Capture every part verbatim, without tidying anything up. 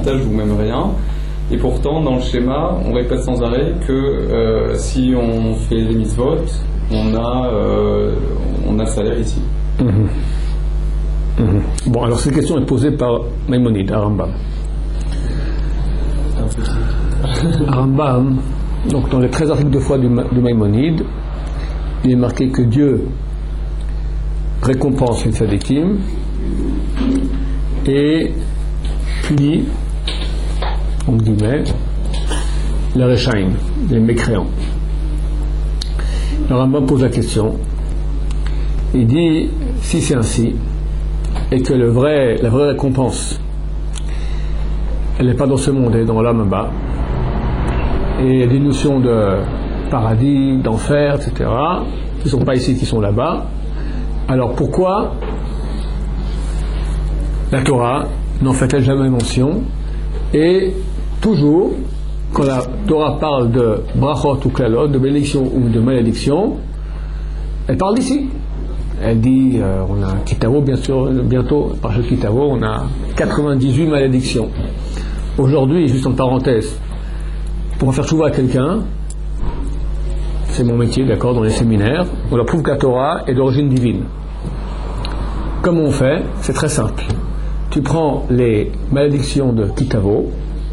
pourcentage ou même rien. Et pourtant, dans le schéma, on répète sans arrêt que euh, si on fait les mitzvot, on a, euh, on a salaire ici. Mmh. Mmh. Bon, alors cette question est posée par Maïmonide, à Rambam. Rambam, donc dans les treize articles de foi du, du Maïmonide, il est marqué que Dieu récompense les tzadikim et punit, en guillemets, les rechaim, les mécréants. Le Rambam pose la question, il dit, si c'est ainsi, et que le vrai, la vraie récompense, elle n'est pas dans ce monde, elle est dans l'âme bas, et il y a des notions de paradis, d'enfer, et cetera, qui ne sont pas ici, qui sont là-bas. Alors pourquoi la Torah n'en fait-elle jamais mention? Et toujours, quand la Torah parle de brachot ou klalot, de bénédiction ou de malédiction, elle parle d'ici. Elle dit, euh, on a Kitavo, bien sûr, bientôt, par le Kitavo, on a quatre-vingt-dix-huit malédictions. Aujourd'hui, juste en parenthèse, pour faire chouva à quelqu'un, c'est mon métier, d'accord, dans les séminaires, on leur prouve que la Torah est d'origine divine. Comment on fait? C'est très simple. Tu prends les malédictions de Kitavo,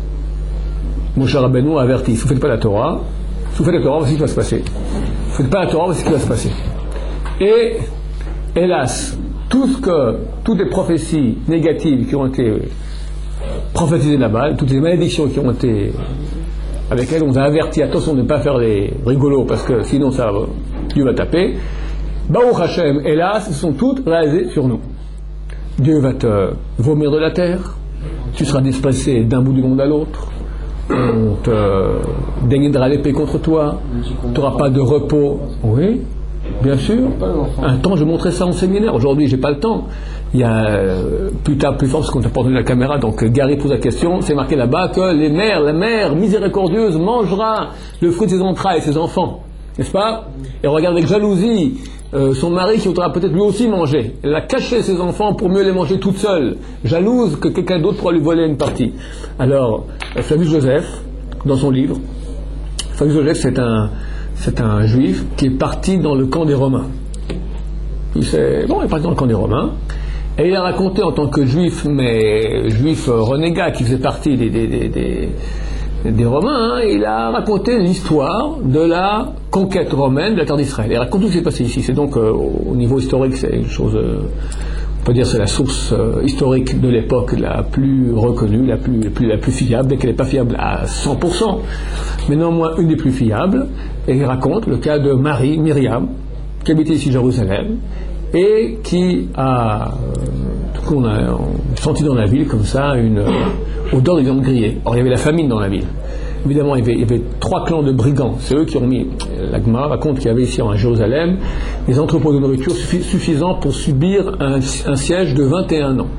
Moshe Rabbeinu a averti, si vous ne faites pas la Torah, si vous faites la Torah, voici ce qui va se passer. Si vous ne faites pas la Torah, voici ce qui va se passer. Et, hélas, tout ce que, toutes les prophéties négatives qui ont été prophétisées là-bas, toutes les malédictions qui ont été, avec lesquelles on vous a averti, attention de ne pas faire les rigolos, parce que sinon ça, Dieu va taper. Baruch Hashem, hélas, elles sont toutes réalisées sur nous. Dieu va te vomir de la terre, tu seras dispersé d'un bout du monde à l'autre, on te dénigrera l'épée contre toi, tu n'auras pas de repos. Oui, bien sûr. Un temps, je montrais ça en séminaire. Aujourd'hui, j'ai pas le temps. Il y a euh, plus tard, plus fort, parce qu'on t'a porté la caméra. Donc Gary pose la question. C'est marqué là-bas que les mères, la mère miséricordieuse mangera le fruit de ses entrailles, ses enfants, n'est-ce pas? Et regarde avec jalousie euh, son mari qui voudra peut-être lui aussi manger. Elle a caché ses enfants pour mieux les manger toute seule, jalouse que quelqu'un d'autre pourra lui voler une partie. Alors, Flavius Joseph, dans son livre, Flavius Joseph, c'est un C'est un juif qui est parti dans le camp des Romains. Il, bon, il est parti dans le camp des Romains. Et il a raconté en tant que juif, mais juif renégat, qui faisait partie des, des, des, des, des Romains, hein, il a raconté l'histoire de la conquête romaine de la terre d'Israël. Il raconte tout ce qui s'est passé ici. C'est donc, euh, au niveau historique, c'est une chose, euh, on peut dire c'est la source euh, historique de l'époque la plus reconnue, la plus, la plus, la plus fiable, mais qu'elle n'est pas fiable à cent pour cent, mais néanmoins une des plus fiables. Et il raconte le cas de Marie, Myriam, qui habitait ici Jérusalem, et qui a, euh, tout coup, on a senti dans la ville comme ça une euh, odeur de viande grillée. Or, il y avait la famine dans la ville. Évidemment, il y avait, il y avait trois clans de brigands. C'est eux qui ont mis, la Gemara raconte qu'il y avait ici à Jérusalem des entrepôts de nourriture suffi- suffisants pour subir un, un siège de vingt et un ans.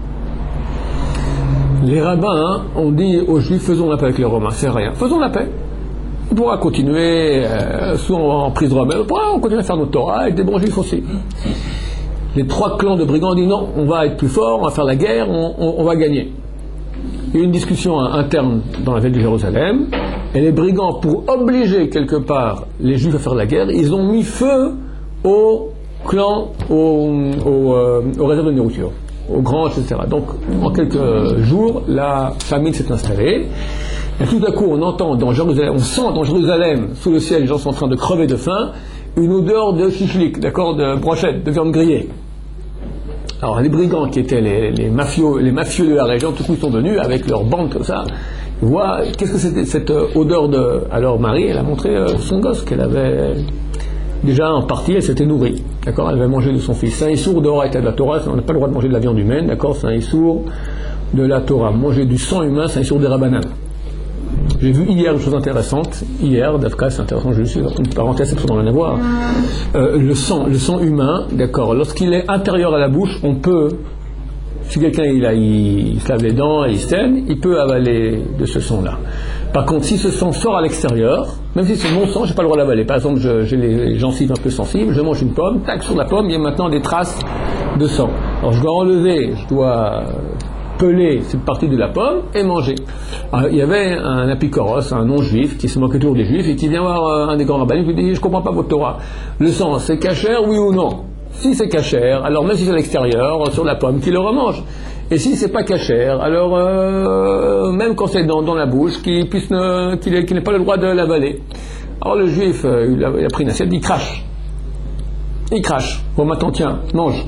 Les rabbins hein, ont dit aux Juifs, faisons la paix avec les Romains, c'est rien, faisons la paix. On pourra continuer, euh, soit en prise romaine, on pourra continuer à faire notre Torah avec des bons Juifs aussi. Les trois clans de brigands ont dit non, on va être plus fort, on va faire la guerre, on, on, on va gagner. Il y a eu une discussion interne dans la ville de Jérusalem, et les brigands, pour obliger quelque part les Juifs à faire la guerre, ils ont mis feu au clan, aux, aux, euh, aux réserves de nourriture, aux granges, et cetera. Donc, en quelques jours, la famine s'est installée, et tout à coup, on entend dans Jérusalem, on sent dans Jérusalem, sous le ciel, les gens sont en train de crever de faim, une odeur de chichlik, d'accord, de brochette, de viande grillée. Alors les brigands qui étaient les, les, mafieux, les mafieux de la région, tout coup ils sont venus avec leur bande comme ça, ils voient, qu'est-ce que c'était cette odeur de... Alors Marie, elle a montré euh, son gosse qu'elle avait déjà en partie, elle s'était nourrie, d'accord, elle avait mangé de son fils. C'est un issour dehors de la Torah, on n'a pas le droit de manger de la viande humaine, d'accord, c'est un issour de la Torah. Manger du sang humain, c'est un issour des Rabbanan. J'ai vu hier une chose intéressante, hier, d'Afka, c'est intéressant, je suis une parenthèse, c'est pour en avoir. Euh, le sang, le sang humain, d'accord, lorsqu'il est intérieur à la bouche, on peut, si quelqu'un il, a, il, il se lave les dents et il saigne, il peut avaler de ce sang-là. Par contre, si ce sang sort à l'extérieur, même si c'est mon sang, j'ai pas le droit d'avaler. Par exemple, je, j'ai les gencives un peu sensibles, je mange une pomme, tac, sur la pomme, il y a maintenant des traces de sang. Alors je dois enlever, je dois peler cette partie de la pomme et manger. Alors, il y avait un apicoros, un non-juif, qui se moquait toujours des juifs et qui vient voir un des grands rabbins qui dit « Je ne comprends pas votre Torah. Le sang, c'est cachère, oui ou non ? Si c'est cachère, alors même si c'est à l'extérieur, sur la pomme, qu'il le remange. Et si c'est pas cachère, alors euh, même quand c'est dans, dans la bouche, qu'il puisse ne, qu'il ait, qu'il n'ait pas le droit de l'avaler. » Alors le juif, euh, il, a, il a pris une assiette, il crache. Il crache. Bon, maintenant, tiens, mange.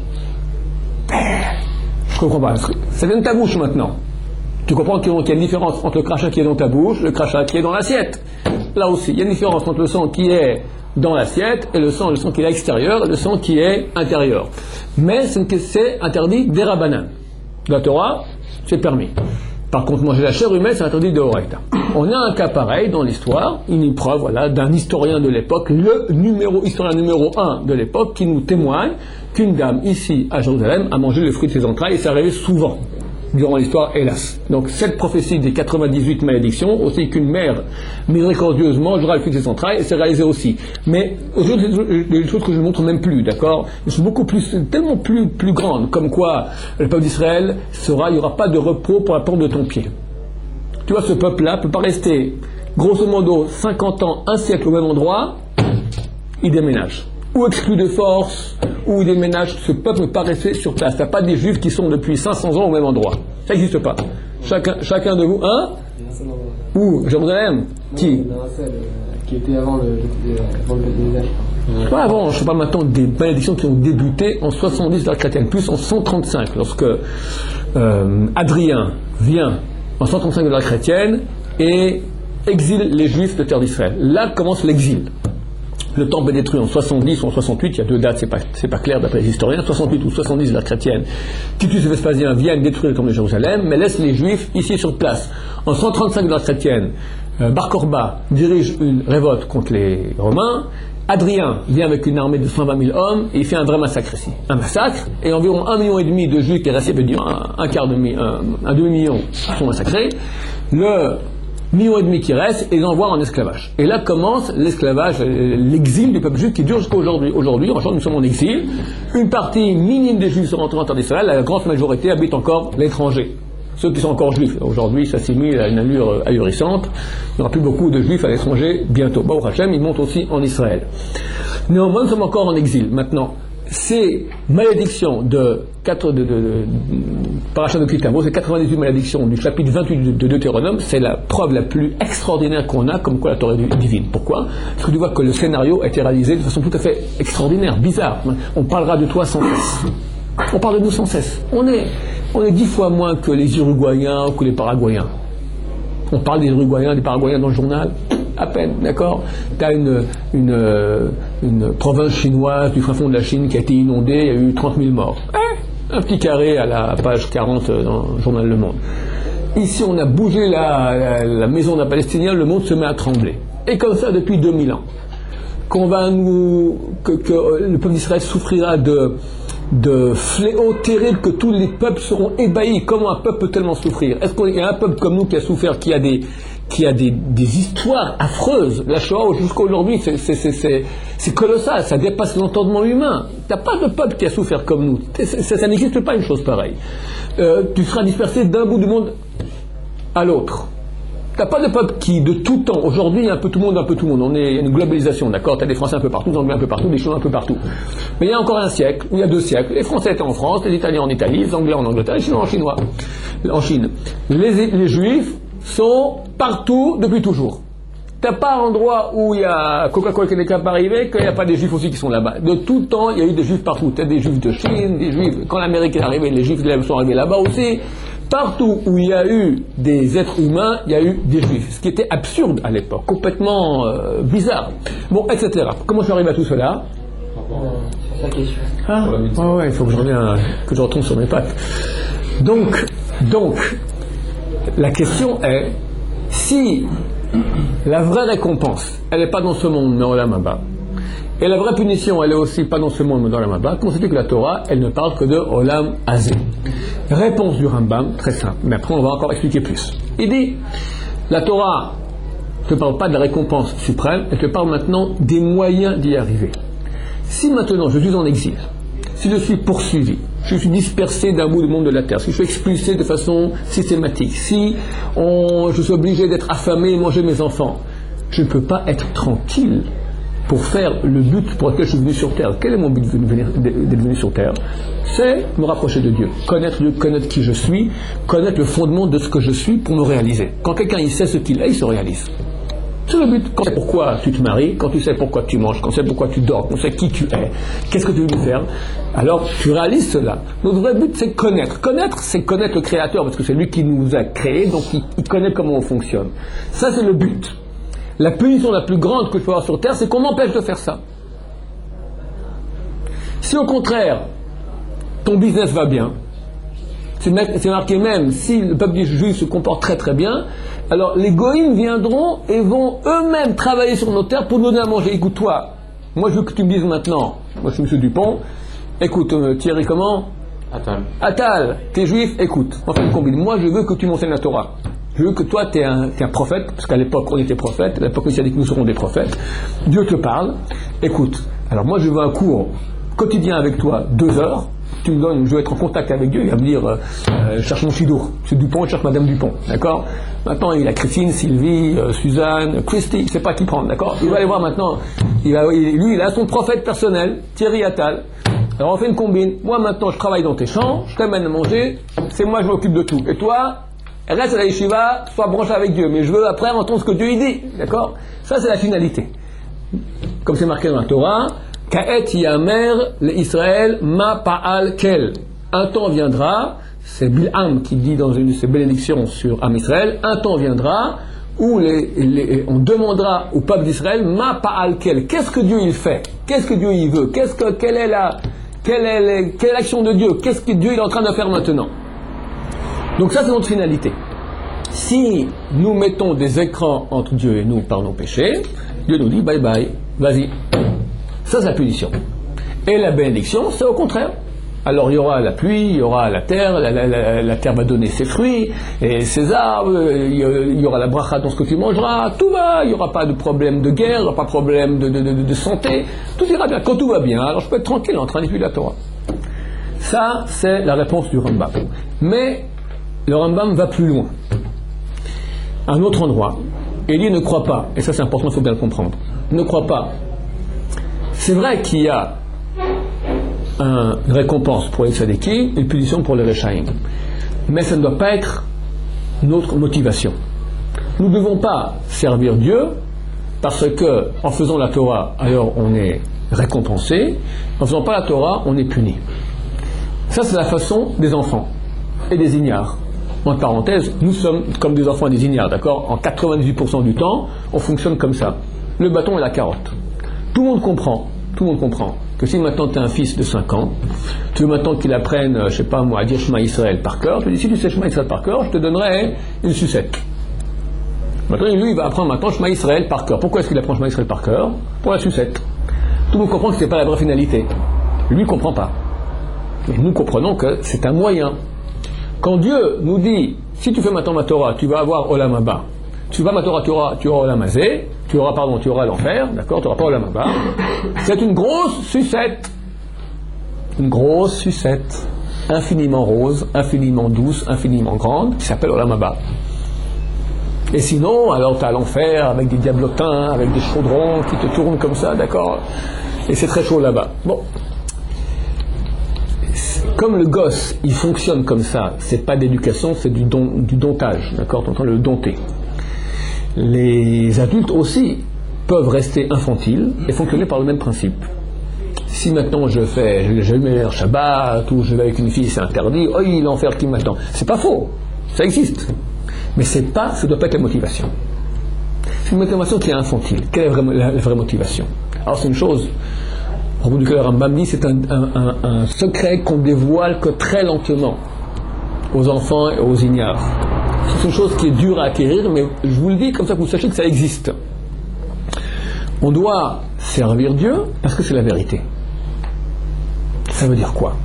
Je comprends pas. Ça vient de ta bouche maintenant. Tu comprends qu'il y a une différence entre le crachat qui est dans ta bouche et le crachat qui est dans l'assiette. Là aussi, il y a une différence entre le sang qui est dans l'assiette et le sang, le sang qui est à l'extérieur et le sang qui est intérieur. Mais c'est interdit des rabbanan. La Torah, c'est permis. Par contre, manger la chair humaine, c'est interdit de Horaïta. On a un cas pareil dans l'histoire, une preuve voilà, d'un historien de l'époque, le numéro, historien numéro un de l'époque, qui nous témoigne qu'une dame ici à Jérusalem a mangé le fruit de ses entrailles et ça arrivait souvent durant l'histoire, hélas. Donc cette prophétie des quatre-vingt-dix-huit malédictions, aussi qu'une mère miséricordieuse mangera le fruit de ses entrailles, et c'est réalisé aussi. Mais aujourd'hui, des choses que je ne montre même plus, d'accord ? Elles sont beaucoup plus, tellement plus, plus grandes, comme quoi le peuple d'Israël sera, il n'y aura pas de repos pour la porte de ton pied. Tu vois, ce peuple-là ne peut pas rester, grosso modo, cinquante ans, un siècle au même endroit, il déménage. Ou exclu de force, ou il déménage, ce peuple ne peut pas rester sur place. Il n'y a pas des juifs qui sont depuis cinq cents ans au même endroit. Ça n'existe pas. Chacun, chacun de vous, hein ? Où ? Jérusalem ? Qui ? Qui était avant le déménage. Pas avant, je parle maintenant des malédictions qui ont débuté en soixante-dix de la chrétienne, plus en cent trente-cinq, lorsque euh, Adrien vient en cent trente-cinq de la chrétienne et exile les juifs de terre d'Israël. Là commence l'exil. Le temple est détruit en soixante-dix ou en soixante-huit, il y a deux dates, c'est pas, c'est pas clair d'après les historiens, soixante-huit ou soixante-dix de la chrétienne. Titus et Vespasien viennent détruire le temple de Jérusalem, mais laissent les juifs ici sur place. En cent trente-cinq de la chrétienne, euh, Bar Korba dirige une révolte contre les Romains, Adrien vient avec une armée de cent vingt mille hommes et il fait un vrai massacre ici. Un massacre, et environ un million et demi de juifs qui est resté, un, un quart de mi, un, un demi-million sont massacrés. Le million et demi qui reste et l'envoie en esclavage. Et là commence l'esclavage, l'exil du peuple juif qui dure jusqu'à aujourd'hui. Aujourd'hui, en nous sommes en exil. Une partie minime des juifs sont rentrés en terre d'Israël, la grande majorité habite encore l'étranger. Ceux qui sont encore juifs, aujourd'hui, s'assimilent à une allure ahurissante. Il n'y aura plus beaucoup de juifs à l'étranger bientôt. Baruch Hashem, ils montent aussi en Israël. Néanmoins, nous sommes encore en exil. Maintenant, ces malédictions de, de, de, de, de Parashat de Kitavo, ces quatre-vingt-dix-huit malédictions du chapitre vingt-huit de Deutéronome, c'est la preuve la plus extraordinaire qu'on a comme quoi la Torah est divine. Pourquoi ? Parce que tu vois que le scénario a été réalisé de façon tout à fait extraordinaire, bizarre. On parlera de toi sans cesse. On parle de nous sans cesse. On est, on est dix fois moins que les Uruguayens ou que les Paraguayens. On parle des Uruguayens, des Paraguayens dans le journal, à peine, d'accord ? Tu as une, une, une province chinoise du fin fond de la Chine qui a été inondée, il y a eu trente mille morts. Eh, un petit carré à la page quarante dans le journal Le Monde. Ici, on a bougé la, la, la maison d'un Palestinien, le monde se met à trembler. Et comme ça depuis deux mille ans. Qu'on va nous, que, que le peuple d'Israël souffrira de, de fléaux terribles, que tous les peuples seront ébahis. Comment un peuple peut tellement souffrir ? Est-ce qu'il y a un peuple comme nous qui a souffert, qui a des, qui a des, des histoires affreuses ? La Shoah jusqu'à aujourd'hui, c'est, c'est, c'est, c'est, c'est colossal, ça dépasse l'entendement humain. Il n'y a pas de peuple qui a souffert comme nous. Ça, ça n'existe pas une chose pareille. Euh, tu seras dispersé d'un bout du monde à l'autre. Tu n'as pas de peuple qui, de tout temps, aujourd'hui, il y a un peu tout le monde, un peu tout le monde. On est, il y a une globalisation, d'accord ? Tu as des Français un peu partout, des Anglais un peu partout, des Chinois un peu partout. Mais il y a encore un siècle, ou il y a deux siècles, les Français étaient en France, les Italiens en Italie, les Anglais en Angleterre, les Chinois en Chinois, en Chine. Les, les Juifs sont partout depuis toujours. Tu n'as pas un endroit où il y a Coca-Cola qui n'est pas arrivé, qu'il n'y a pas des Juifs aussi qui sont là-bas. De tout temps, il y a eu des Juifs partout. Tu as des Juifs de Chine, des Juifs, quand l'Amérique est arrivée, les Juifs sont arrivés là-bas aussi. Partout où il y a eu des êtres humains, il y a eu des juifs. Ce qui était absurde à l'époque, complètement euh, bizarre. Bon, et cetera. Comment je suis arrivé à tout cela ? C'est sa question. Ah, oh ouais, il faut que je revienne, que je retombe sur mes pattes. Donc, donc, la question est, si la vraie récompense, elle n'est pas dans ce monde, mais en Olam Haba, et la vraie punition, elle est aussi pas dans ce monde, mais dans Olam Haba, comment c'est que la Torah, elle ne parle que de Olam Hazé ? Réponse du Rambam, très simple, mais après on va encore expliquer plus. Il dit, la Torah ne te parle pas de la récompense suprême, elle te parle maintenant des moyens d'y arriver. Si maintenant je suis en exil, si je suis poursuivi, je suis dispersé d'un bout du monde de la terre, si je suis expulsé de façon systématique, si on, je suis obligé d'être affamé et manger mes enfants, je ne peux pas être tranquille pour faire le but pour lequel je suis venu sur terre. Quel est mon but d'être venu sur terre? C'est me rapprocher de Dieu, connaître Dieu, connaître qui je suis, connaître le fondement de ce que je suis pour me réaliser. Quand quelqu'un il sait ce qu'il est, il se réalise. C'est le but. Quand tu sais pourquoi tu te maries, quand tu sais pourquoi tu manges, quand tu sais pourquoi tu dors, quand tu sais qui tu es, qu'est-ce que tu veux faire, alors tu réalises cela. Notre vrai but, c'est connaître. Connaître, c'est connaître le Créateur, parce que c'est lui qui nous a créés, donc il, il connaît comment on fonctionne. Ça, c'est le but. La punition la plus grande que je peux avoir sur terre, c'est qu'on m'empêche de faire ça. Si au contraire, ton business va bien, c'est marqué même, si le peuple juif se comporte très très bien, alors les goïms viendront et vont eux-mêmes travailler sur nos terres pour nous donner à manger. Écoute toi, moi je veux que tu me dises maintenant, moi je suis M. Dupont, écoute euh, Thierry comment Attal. Attal, t'es juif, écoute, enfin combine, moi je veux que tu m'enseignes la Torah. Je veux que toi, tu es un, un prophète, parce qu'à l'époque, on était prophètes, à l'époque, il a dit que nous serons des prophètes. Dieu te parle. Écoute, alors moi, je veux un cours quotidien avec toi, deux heures. Tu me donnes, je veux être en contact avec Dieu. Il va me dire, euh, euh, je cherche mon chidour. C'est Dupont, je cherche Madame Dupont. D'accord? Maintenant, il a Christine, Sylvie, euh, Suzanne, Christy, je ne sais pas qui prendre. D'accord? Il va aller voir maintenant. Il va, il, lui, il a son prophète personnel, Thierry Attal. Alors, on fait une combine. Moi, maintenant, je travaille dans tes champs, je t'amène à manger. C'est moi, je m'occupe de tout. Et toi, reste à la yeshiva, sois branché avec Dieu, mais je veux après entendre ce que Dieu y dit, d'accord? Ça c'est la finalité. Comme c'est marqué dans la Torah, Ka'et yamer le Israël ma pa'al kel. Un temps viendra, c'est Bilham qui dit dans une de ses bénédictions sur Am Israël, un temps viendra où les, les, on demandera au peuple d'Israël ma pa'al kel. Qu'est-ce que Dieu il fait? Qu'est-ce que Dieu il veut? Qu'est-ce que, quelle est la, quelle est, la, quelle est l'action de Dieu? Qu'est-ce que Dieu il est en train de faire maintenant? Donc ça c'est notre finalité. Si nous mettons des écrans entre Dieu et nous par nos péchés, Dieu nous dit bye bye, vas-y. Ça c'est la punition. Et la bénédiction c'est au contraire. Alors il y aura la pluie, il y aura la terre, la, la, la, la terre va donner ses fruits et ses arbres, il y aura la bracha dans ce que tu mangeras, tout va, il n'y aura pas de problème de guerre, il n'y aura pas de problème de, de, de, de santé, tout ira bien. Quand tout va bien, alors je peux être tranquille en train d'étudier la Torah. Ça c'est la réponse du Rambam. Mais le Rambam va plus loin. À un autre endroit, Élie ne croit pas, et ça c'est important, il faut bien le comprendre, ne croit pas. C'est vrai qu'il y a un, une récompense pour les tzadikim, une punition pour les rechaïm, mais ça ne doit pas être notre motivation. Nous ne devons pas servir Dieu parce que en faisant la Torah, alors on est récompensé, en faisant pas la Torah, on est puni. Ça c'est la façon des enfants et des ignares. En parenthèse, nous sommes comme des enfants et des ignares, d'accord? En quatre-vingt-dix pour cent du temps, on fonctionne comme ça. Le bâton et la carotte. Tout le monde comprend, tout le monde comprend que si maintenant tu es un fils de cinq ans, tu veux maintenant qu'il apprenne, je sais pas moi, à dire Shema Israël par cœur, tu dis si tu sais Shema Israël par cœur, je te donnerai une sucette. Maintenant, lui, il va apprendre maintenant Shema Israël par cœur. Pourquoi est-ce qu'il apprend Shema Israël par cœur? Pour la sucette. Tout le monde comprend que ce n'est pas la vraie finalité. Lui ne comprend pas. Mais nous comprenons que c'est un moyen. Quand Dieu nous dit, si tu fais maintenant ma Torah, tu vas avoir Olam Haba. Tu vas ma Torah, tu auras, tu auras Olam Hazé, tu auras, pardon, tu auras l'enfer, d'accord, tu n'auras pas Olam Haba. C'est une grosse sucette. Une grosse sucette. Infiniment rose, infiniment douce, infiniment grande, qui s'appelle Olam Haba. Et sinon, alors tu as l'enfer avec des diablotins, avec des chaudrons qui te tournent comme ça, d'accord? Et c'est très chaud là-bas. Bon. Comme le gosse, il fonctionne comme ça, c'est pas d'éducation, c'est du, don, du dontage, d'accord? Tu es en train de le dompter. Les adultes aussi peuvent rester infantiles et fonctionner par le même principe. Si maintenant je fais, j'ai eu mes Shabbat ou je vais avec une fille, c'est interdit, oh il l'enfer qui m'attend. C'est pas faux, ça existe. Mais c'est pas, ça doit pas être la motivation. C'est une motivation qui est infantile. Quelle est la vraie, la, la vraie motivation? Alors c'est une chose. Au bout du cœur, Rambam dit c'est un, un, un, un secret qu'on dévoile que très lentement aux enfants et aux ignares. C'est une chose qui est dure à acquérir, mais je vous le dis comme ça que vous sachiez que ça existe. On doit servir Dieu parce que c'est la vérité. Ça veut dire quoi?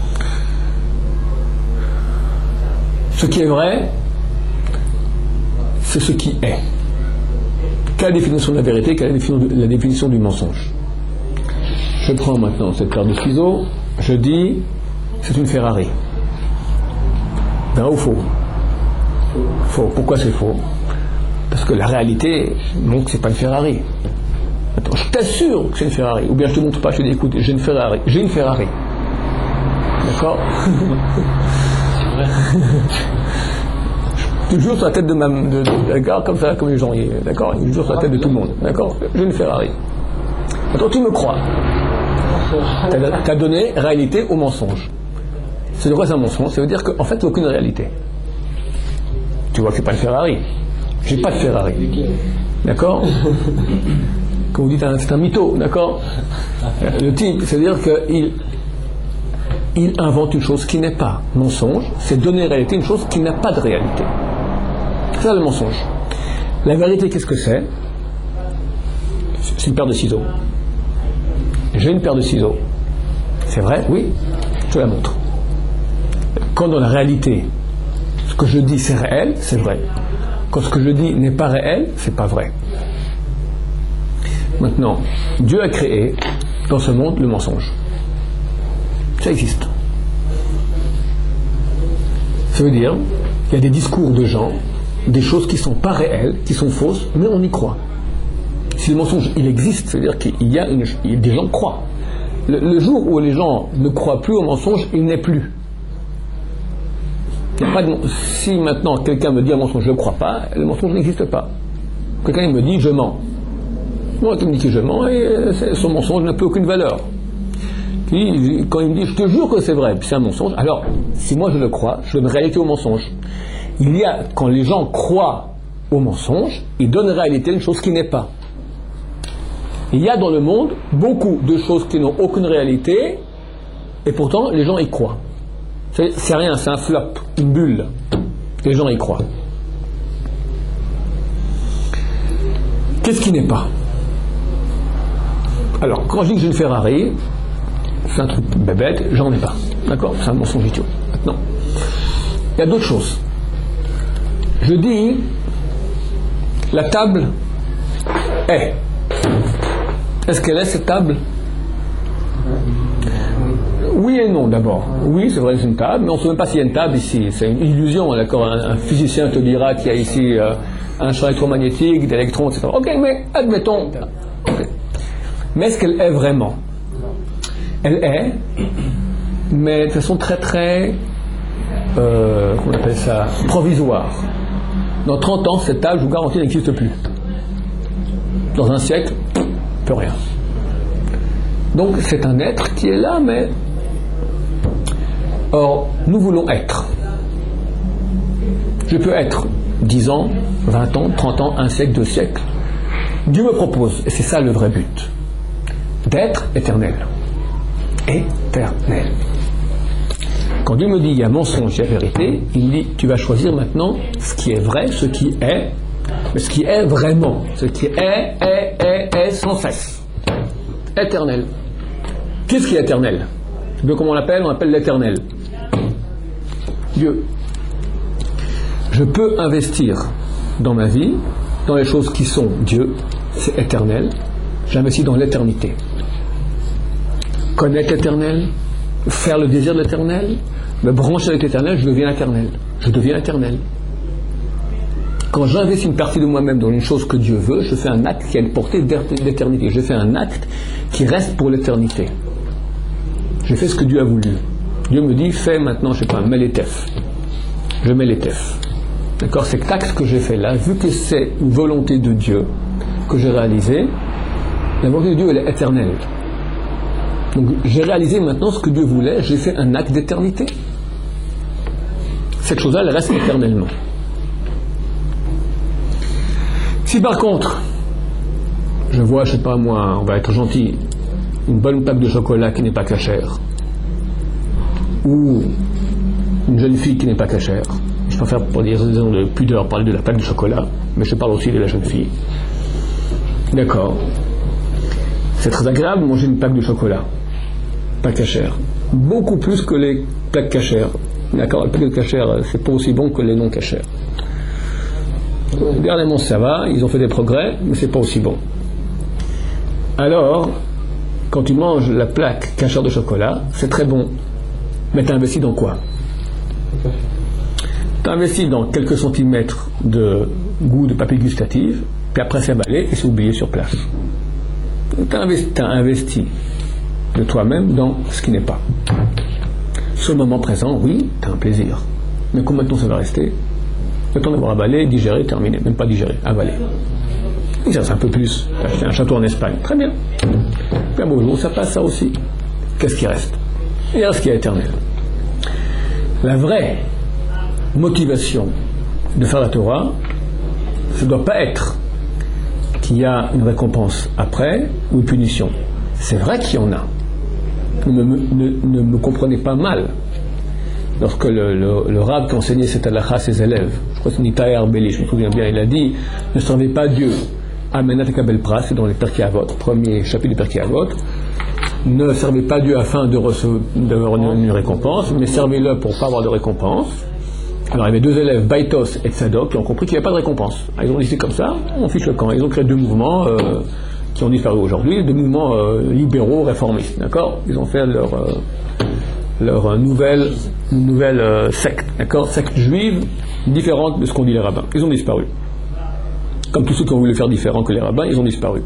Ce qui est vrai, c'est ce qui est. Quelle est la définition de la vérité? Quelle est la définition, de, la définition du mensonge? Je prends maintenant cette paire de ciseaux je dis c'est une Ferrari. Vrai ou faux? Faux. Pourquoi c'est faux? Parce que la réalité montre que c'est pas une Ferrari. Attends, je t'assure que c'est une Ferrari. Ou bien je te montre pas, je te dis écoute, j'ai une Ferrari. J'ai une Ferrari. D'accord? C'est vrai. Toujours sur la tête de ma. De, de, d'accord, comme ça, comme les gens. D'accord? Toujours sur la tête de tout le monde. D'accord? J'ai une Ferrari. Attends, tu me crois? T'as, t'as donné réalité au mensonge. C'est de quoi c'est un mensonge? Ça veut dire qu'en fait, il n'y a aucune réalité. Tu vois que c'est pas une Ferrari. J'ai pas de Ferrari. D'accord? Comme vous dites, c'est un mytho, d'accord? Le type, c'est-à-dire qu'il il invente une chose qui n'est pas mensonge, c'est donner réalité à une chose qui n'a pas de réalité. C'est ça le mensonge. La vérité, qu'est-ce que c'est? C'est une paire de ciseaux. J'ai une paire de ciseaux. C'est vrai? Oui. Je te la montre. Quand dans la réalité, ce que je dis c'est réel, c'est vrai. Quand ce que je dis n'est pas réel, c'est pas vrai. Maintenant, Dieu a créé dans ce monde le mensonge. Ça existe. Ça veut dire qu'il y a des discours de gens, des choses qui ne sont pas réelles, qui sont fausses, mais on y croit. Si le mensonge il existe, ça veut dire qu'il y a, une, il y a des gens croient. Le, le jour où les gens ne croient plus au mensonge, il n'est plus. Il y a pas de, si maintenant quelqu'un me dit un mensonge, je ne crois pas, le mensonge n'existe pas. Quelqu'un me dit je mens. Moi, il me dit que je mens et son mensonge n'a plus aucune valeur. Puis, quand il me dit je te jure que c'est vrai, puis c'est un mensonge, alors si moi je le crois, je donne réalité au mensonge. Il y a, quand les gens croient au mensonge, ils donnent réalité à une chose qui n'est pas. Il y a dans le monde beaucoup de choses qui n'ont aucune réalité et pourtant les gens y croient. C'est, c'est rien, c'est un flop, une bulle. Les gens y croient. Qu'est-ce qui n'est pas? Alors, quand je dis que j'ai une Ferrari, c'est un truc bébête, j'en ai pas. D'accord? C'est un mensonge idiot. Maintenant, il y a d'autres choses. Je dis, la table est. Est-ce qu'elle est cette table? Oui et non d'abord. Oui, c'est vrai que c'est une table, mais on ne sait même pas s'il y a une table ici. C'est une illusion, d'accord? Un, un physicien te dira qu'il y a ici euh, un champ électromagnétique, d'électrons, et cetera. Ok, mais admettons. Okay. Mais est-ce qu'elle est vraiment? Elle est, mais de façon très très, euh, comment on appelle ça, provisoire. Dans trente ans, cette table, je vous garantis, n'existe plus. Dans un siècle, plus rien. Donc c'est un être qui est là, mais... Or, nous voulons être. Je peux être dix ans, vingt ans, trente ans, un siècle, deux siècles. Dieu me propose, et c'est ça le vrai but, d'être éternel. Éternel. Quand Dieu me dit il y a mensonge, il y a vérité, il me dit tu vas choisir maintenant ce qui est vrai, ce qui est, mais ce qui est vraiment, ce qui est, est, est, est sans cesse. Éternel. Qu'est-ce qui est éternel? Dieu, comment on l'appelle? On l'appelle l'éternel. Dieu. Je peux investir dans ma vie, dans les choses qui sont Dieu, c'est éternel. J'investis dans l'éternité. Connaître l'éternel, faire le désir de l'éternel, me brancher avec l'éternel, je deviens éternel. Je deviens éternel. Quand j'investis une partie de moi-même dans une chose que Dieu veut, je fais un acte qui a une portée d'éternité. Je fais un acte qui reste pour l'éternité. Je fais ce que Dieu a voulu. Dieu me dit, fais maintenant, je ne sais pas, mets les tefs. Je mets les tefs. D'accord? Cet acte que j'ai fait là, vu que c'est une volonté de Dieu que j'ai réalisée, la volonté de Dieu, elle est éternelle. Donc j'ai réalisé maintenant ce que Dieu voulait, j'ai fait un acte d'éternité. Cette chose-là, elle reste éternellement. Si par contre, je vois, je sais pas moi, on va être gentil, une bonne plaque de chocolat qui n'est pas cachère, ou une jeune fille qui n'est pas cachère, je préfère pour des raisons de pudeur parler de la plaque de chocolat, mais je parle aussi de la jeune fille. D'accord. C'est très agréable de manger une plaque de chocolat, pas cachère. Beaucoup plus que les plaques cachères. D'accord, les plaques cachères, c'est pas aussi bon que les non cachères. Regardez, ça va, ils ont fait des progrès, mais c'est pas aussi bon. Alors, quand tu manges la plaque cachère de chocolat, c'est très bon. Mais tu as investi dans quoi? Tu as investi dans quelques centimètres de goût de papille gustative, puis après c'est avalé et c'est oublié sur place. Tu as investi, investi de toi-même dans ce qui n'est pas. Sur le moment présent, oui, tu as un plaisir. Mais combien de temps ça va rester? Le temps d'avoir avalé, digéré, terminé. Même pas digéré, avalé. Et ça, c'est un peu plus. Tu as acheté un château en Espagne. Très bien. Puis un beau jour, ça passe ça aussi. Qu'est-ce qui reste? Il reste ce qui est éternel. La vraie motivation de faire la Torah, ça ne doit pas être qu'il y a une récompense après ou une punition. C'est vrai qu'il y en a. Ne me, ne, ne me comprenez pas mal. Lorsque le, le, le rab qui enseignait cette halakha à ses élèves, je crois que c'est Nitaï Arbeli, je me souviens bien, il a dit ne servez pas Dieu. Amenat Kabel Pras, c'est dans les Perkei Avot, premier chapitre des Perkei Avot. Ne servez pas Dieu afin de recevoir une, une récompense, mais servez-le pour ne pas avoir de récompense. Alors il y avait deux élèves, Baitos et Tzadok, qui ont compris qu'il n'y avait pas de récompense. Alors, ils ont dit c'est comme ça, on fiche le camp. Ils ont créé deux mouvements euh, qui ont disparu aujourd'hui, deux mouvements euh, libéraux réformistes, d'accord? Ils ont fait leur euh, leur euh, nouvelle nouvelle euh, secte, d'accord? Secte juive différente de ce qu'ont dit les rabbins. Ils ont disparu. Comme tous ceux qui ont voulu faire différent que les rabbins, ils ont disparu.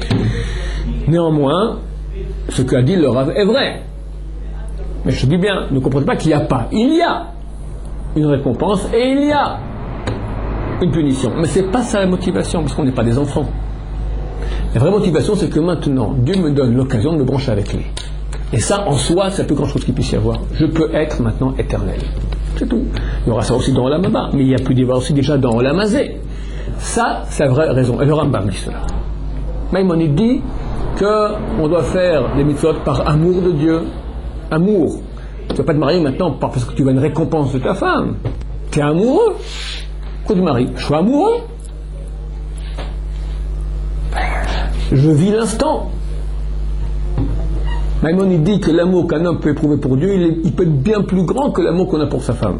Néanmoins, ce qu'a dit le rabbin est vrai. Mais je te dis bien, ne comprenez pas qu'il n'y a pas. Il y a une récompense et il y a une punition. Mais ce n'est pas ça la motivation, parce qu'on n'est pas des enfants. La vraie motivation, c'est que maintenant, Dieu me donne l'occasion de me brancher avec lui. Et ça, en soi, c'est la plus grande chose qu'il puisse y avoir. Je peux être maintenant éternel. C'est tout. Il y aura ça aussi dans Olam Haba, mais il y a pu y avoir aussi déjà dans Olam Hazé. Ça, c'est la vraie raison. Et le Rambam dit cela. Maïmonide dit qu'on doit faire les mitzvot par amour de Dieu. Amour. Tu ne vas pas te marier maintenant parce que tu veux une récompense de ta femme. Tu es amoureux. Pourquoi tu te maries? Je suis amoureux. Je vis l'instant. Maïmonide dit que l'amour qu'un homme peut éprouver pour Dieu, il, est, il peut être bien plus grand que l'amour qu'on a pour sa femme.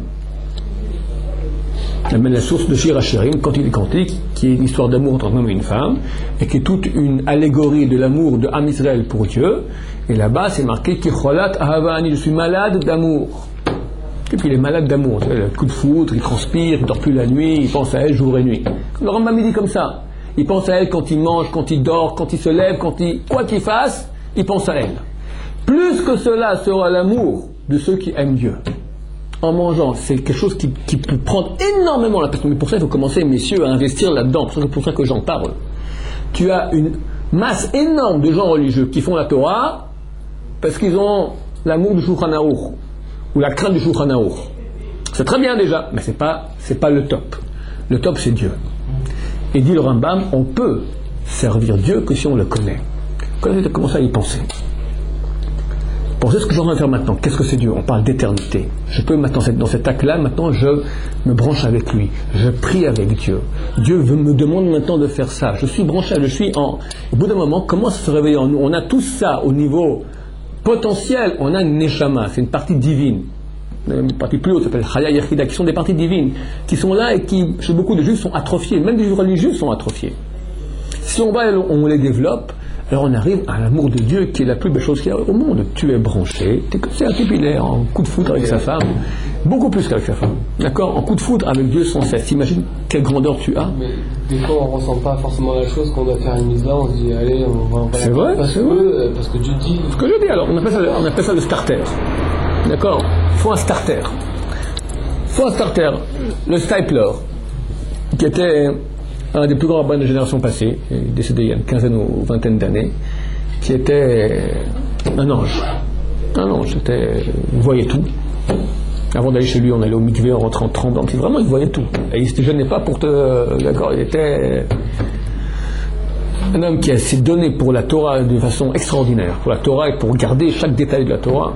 Il amène la source de Shir HaShirim, Cantique Cantique, qui est une histoire d'amour entre un homme et une femme, et qui est toute une allégorie de l'amour de Am Israël pour Dieu. Et là-bas, c'est marqué Kicholat Ahavani, je suis malade d'amour. Et puis il est malade d'amour, le coup de foudre, il transpire, il ne dort plus la nuit, il pense à elle jour et nuit. Le Rambam dit comme ça. Il pense à elle quand il mange, quand il dort, quand il se lève, quand il, quoi qu'il fasse, il pense à elle. Plus que cela sera l'amour de ceux qui aiment Dieu. En mangeant, c'est quelque chose qui, qui peut prendre énormément la personne. Mais pour ça, il faut commencer, messieurs, à investir là-dedans. C'est pour ça que j'en parle. Tu as une masse énorme de gens religieux qui font la Torah parce qu'ils ont l'amour du Shulchan Aruch ou la crainte du Shulchan Aruch. C'est très bien déjà, mais c'est pas, c'est pas le top. Le top, c'est Dieu. Et dit le Rambam, on peut servir Dieu que si on le connaît. Quand tu as commencé à y penser. Pensez ce que je suis en train de faire maintenant. Qu'est-ce que c'est Dieu? On parle d'éternité. Je peux maintenant, dans cet acte-là, maintenant je me branche avec lui. Je prie avec Dieu. Dieu me demande maintenant de faire ça. Je suis branché, je suis en... Au bout d'un moment, comment ça se réveille en nous? On a tout ça au niveau potentiel. On a une neshama, c'est une partie divine. Une partie plus haute, ça s'appelle Chaya Yechida, qui sont des parties divines, qui sont là et qui, chez beaucoup de juifs, sont atrophiées. Même les juifs religieux sont atrophiés. Si on va, on les développe, alors on arrive à l'amour de Dieu qui est la plus belle chose qu'il y a au monde. Tu es branché, tu es comme ça, un type, il est en coup de foudre avec sa femme, beaucoup plus qu'avec sa femme. D'accord? En coup de foudre avec Dieu sans cesse. T'imagines quelle grandeur tu as? Mais des fois on ne ressent pas forcément la chose, quand on doit faire une mise là, on se dit allez, on va, on va c'est vrai, parce c'est que, vrai. Parce que Dieu dit. Ce que je dis alors, on appelle ça, on appelle ça le starter. D'accord? Il faut un starter. Il faut un starter. Le Stapler, qui était un des plus grands rabbins de la génération passée, décédé il y a une quinzaine ou vingtaine d'années, qui était un ange. Un ange, c'était, il voyait tout. Avant d'aller chez lui, on allait au mikvé, on rentrait en tremblant. Vraiment, il voyait tout. Et il ne se gênait pas pour te... D'accord, il était un homme qui s'est donné pour la Torah de façon extraordinaire. Pour la Torah et pour garder chaque détail de la Torah.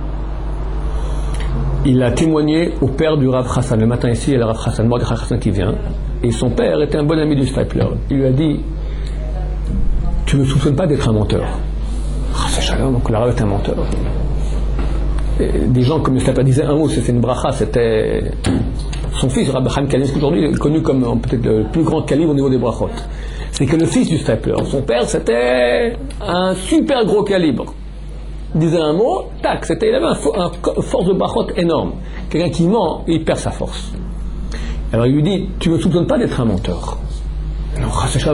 Il a témoigné au père du Rav Hassan. Le matin ici, il y a le Rav Hassan, Mordechai Hassan qui vient. Et son père était un bon ami du Stapler. Il lui a dit, tu ne me soupçonnes pas d'être un menteur. Ah, c'est chaleur, donc le Rav est un menteur. Et des gens comme le Stapler disaient un mot, c'était une bracha, c'était son fils, Rabbi Chaim Kanievski, aujourd'hui, est connu comme peut-être le plus grand calibre au niveau des brachot. c'est que le fils du stapler, son père, c'était un super gros calibre. Il disait un mot, tac, c'était, il avait un, fo- un force de brachot énorme. Quelqu'un qui ment, il perd sa force. Alors il lui dit, tu ne me soupçonnes pas d'être un menteur. Non,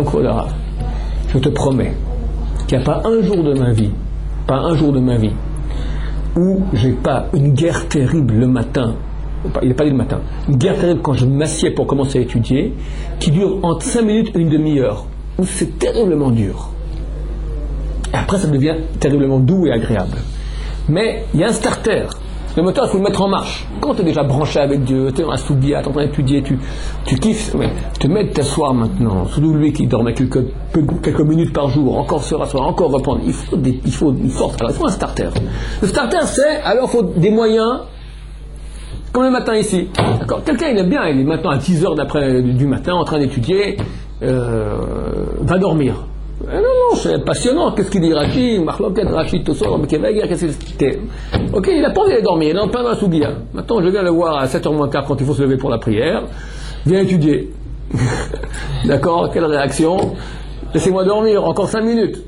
je te promets qu'il n'y a pas un jour de ma vie, pas un jour de ma vie, où j'ai pas une guerre terrible le matin, il n'est pas dit le matin, une guerre terrible quand je m'assieds pour commencer à étudier, qui dure entre cinq minutes et une demi-heure, où c'est terriblement dur. Et après ça devient terriblement doux et agréable. Mais il y a un starter. Le moteur, il faut le mettre en marche. Quand tu es déjà branché avec Dieu, tu es dans la soubia, tu es en train d'étudier, tu, tu kiffes, ouais, te mets de t'asseoir maintenant. Surtout lui qui dormait quelques, quelques minutes par jour, encore se rasseoir, encore reprendre. Il faut, des, il faut une force. Alors il faut un starter. Le starter, c'est, alors il faut des moyens, comme le matin ici. D'accord. Quelqu'un, il est bien, il est maintenant à dix heures d'après, du matin en train d'étudier, euh, va dormir. Eh non, non, c'est passionnant. Qu'est-ce qu'il dit Rachid, Marloquet, Rachid, tout ça, qu'est-ce qu'il c'était. Ok, il n'a pas envie de dormir, il est en plein dans la soubia. Maintenant, je viens le voir à sept heures moins quart quand il faut se lever pour la prière. Viens étudier. D'accord, quelle réaction? Laissez-moi dormir, encore cinq minutes.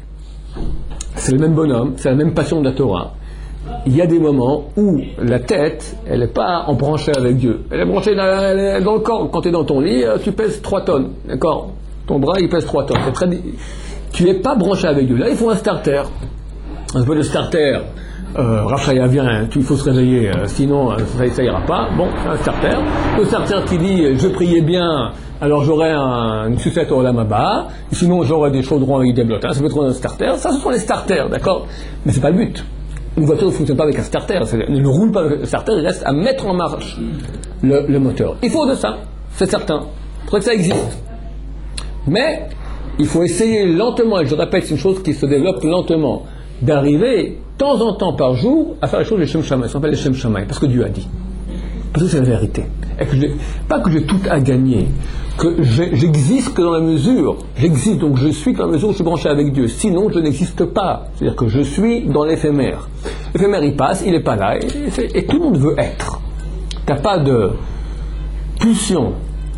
C'est le même bonhomme, c'est la même passion de la Torah. Il y a des moments où la tête, elle n'est pas en branchée avec Dieu. Elle est branchée dans, elle est dans le corps. Quand tu es dans ton lit, tu pèses trois tonnes. D'accord? Ton bras, il pèse trois tonnes. C'est très... Tu n'es pas branché avec Dieu. Là, il faut un starter. Un peu de starter. Euh, Rachaya vient, il faut se réveiller, euh, sinon euh, ça, ça ira pas. Bon, c'est un starter. Le starter qui dit, je priais bien, alors j'aurai un, une sucette au Lamaba, sinon j'aurai des chaudrons avec des blottins. Ça peut être un starter. Ça, ce sont les starters, d'accord? Mais c'est pas le but. Une voiture ne fonctionne pas avec un starter. Elle ne roule pas avec un starter, il reste à mettre en marche le, le moteur. Il faut de ça, c'est certain. Il faudrait que ça existe. Mais il faut essayer lentement, et je répète, c'est une chose qui se développe lentement, d'arriver, de temps en temps par jour, à faire les choses les Shem Shamaï. Ça s'appelle les Shem Shamaï, parce que Dieu a dit. Parce que c'est la vérité. Et que j'ai, pas que j'ai tout à gagner, que j'ai, j'existe que dans la mesure, j'existe, donc je suis que dans la mesure où je suis branché avec Dieu. Sinon, je n'existe pas. C'est-à-dire que je suis dans l'éphémère. L'éphémère, il passe, il n'est pas là, et, et, et tout le monde veut être. Tu n'as pas de pulsion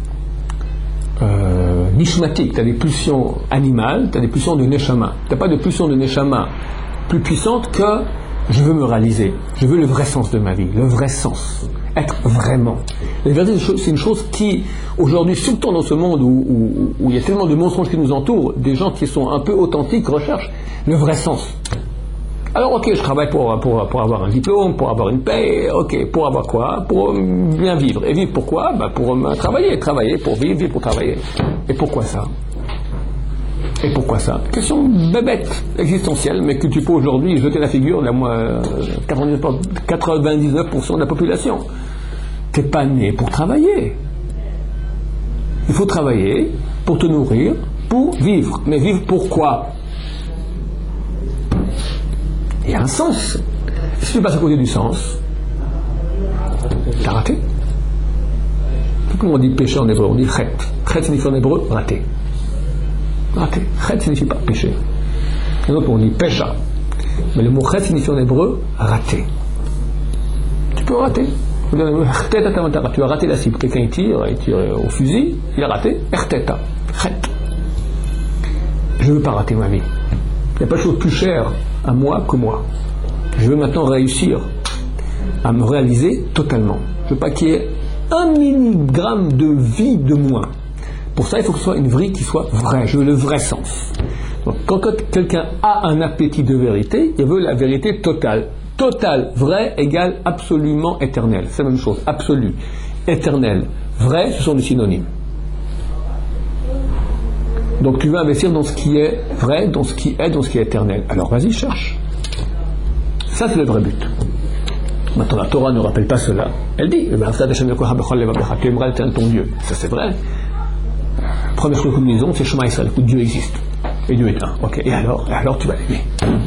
Euh, nishmatique, tu as des pulsions animales, tu as des pulsions de neshama. Tu n'as pas de pulsion de neshama plus puissante que je veux me réaliser, je veux le vrai sens de ma vie, le vrai sens, être vraiment. La vérité, c'est une chose qui, aujourd'hui, surtout dans ce monde où, où, où il y a tellement de mensonges qui nous entourent, des gens qui sont un peu authentiques recherchent le vrai sens. Alors ok, je travaille pour, pour, pour avoir un diplôme, pour avoir une paix, ok, pour avoir quoi? Pour bien vivre. Et vivre pourquoi? Bah pour euh, travailler, travailler pour vivre, vivre pour travailler. Et pourquoi ça? Et pourquoi ça? Question bébête, existentielle, mais que tu peux aujourd'hui jeter la figure de la moins quatre-vingt-dix-neuf pour cent de la population. T'es pas né pour travailler. Il faut travailler pour te nourrir, pour vivre. Mais vivre pourquoi? Il y a un sens. Si tu passes à côté du sens, t'as raté. Comment on dit péché en hébreu? On dit chet. Chet signifie en hébreu raté. Raté. Chet signifie pas péché. Et donc on dit pécha. Mais le mot chet signifie en hébreu raté. Tu peux rater. Tu as raté la cible. Quelqu'un il tire, il tire au fusil, il a raté. Erteta. Chet. Je ne veux pas rater ma vie. Il n'y a pas de chose plus chère à moi que moi. Je veux maintenant réussir à me réaliser totalement. Je ne veux pas qu'il y ait un milligramme de vie de moins. Pour ça, il faut que ce soit une vie qui soit vraie. Je veux le vrai sens. Donc, quand quelqu'un a un appétit de vérité, il veut la vérité totale. Total, vrai, égale absolument éternel. C'est la même chose. Absolu, éternel, vrai, ce sont des synonymes. Donc tu veux investir dans ce qui est vrai, dans ce qui est, dans ce qui est éternel. Alors vas-y, cherche. Ça, c'est le vrai but. Maintenant, la Torah ne rappelle pas cela. Elle dit, tu aimeras l'éternel ton Dieu. Ça, c'est vrai. La première chose que nous disons, c'est Shema Israël, que Dieu existe. Et Dieu est un. Ok, et alors, et alors tu vas l'aimer.